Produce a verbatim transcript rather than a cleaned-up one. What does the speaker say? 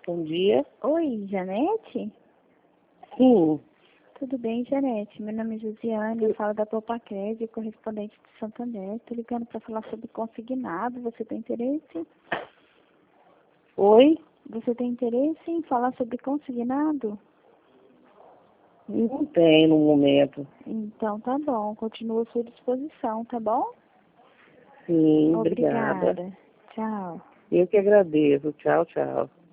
Bom dia. Oi, Janete? Sim. Tudo bem, Janete? Meu nome é Josiane, eu falo da Propacred, correspondente de Santander. Estou ligando para falar sobre consignado. Você tem interesse? Oi? Você tem interesse em falar sobre consignado? Não tem no momento. Então tá bom, continuo à sua disposição, tá bom? Sim, obrigada. Obrigada. Tchau. Eu que agradeço. Tchau, tchau.